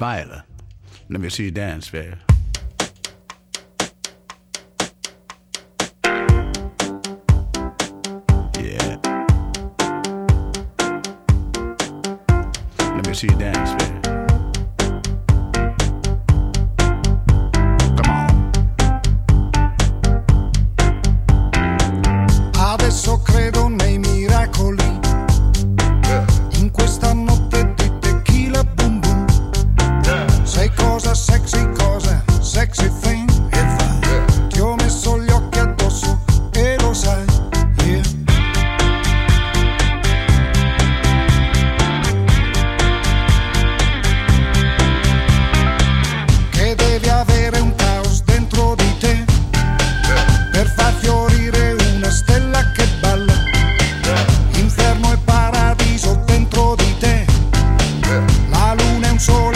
Viola, let me see you dance, baby. Yeah. Let me see you dance, baby. Come on. Adesso credo nei miracoli. In questa notte di tequila boom boom. Sei cosa sexy thing. Ti ho messo gli occhi addosso e lo sai, yeah. Che devi avere un caos dentro di te per far fiorire una stella che balla. Inferno e paradiso dentro di te. La luna è un sole